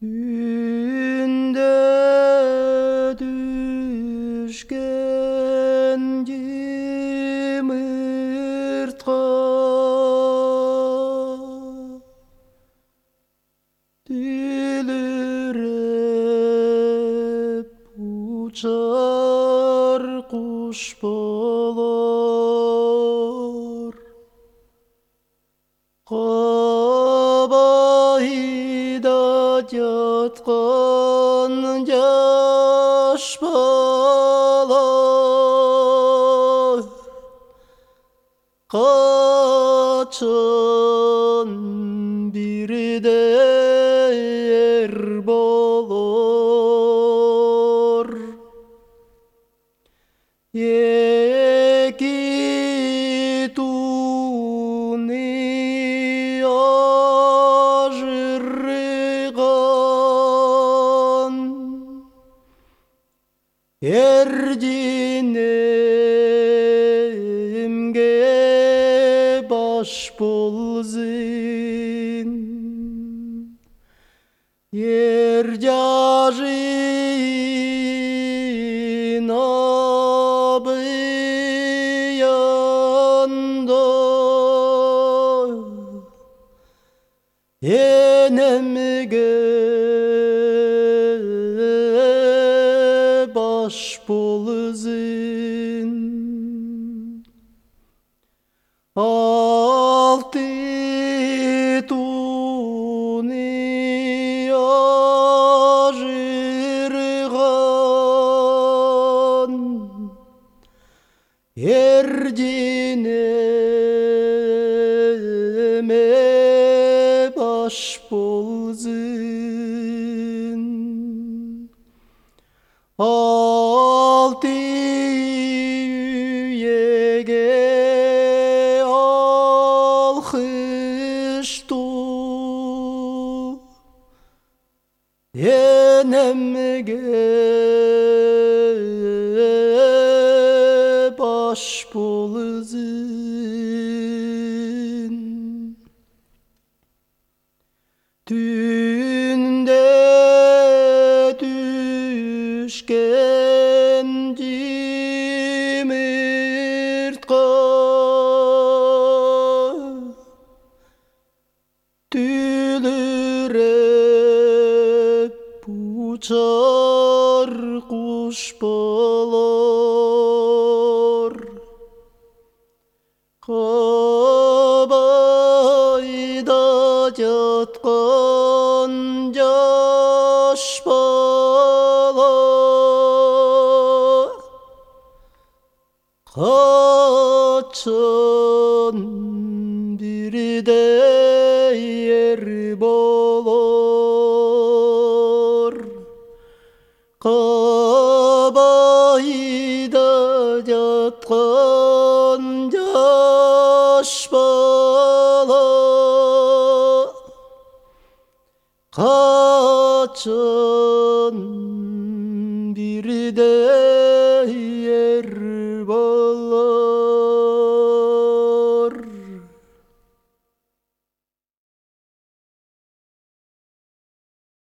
Günde düşken yumurtqa dülürep uçar kuş bolar. Qabayda yatqan yaş bala qaçan birde er bolar. Yeki tuni ajırgan erdinemge baş bolzin. Yer jajin abıyanda enemge baş bolzin. Altı tuni ajırgan erdineme baş bolzin. Altı yüyege alkıştu enemge baş bolzin. Tünde düşken yumurtqa dülürep uçar kuş bolar. Qabayda yatqan yaş bala qaçan birde er bolar. Qabayda yatqan yaş bala qaçan birde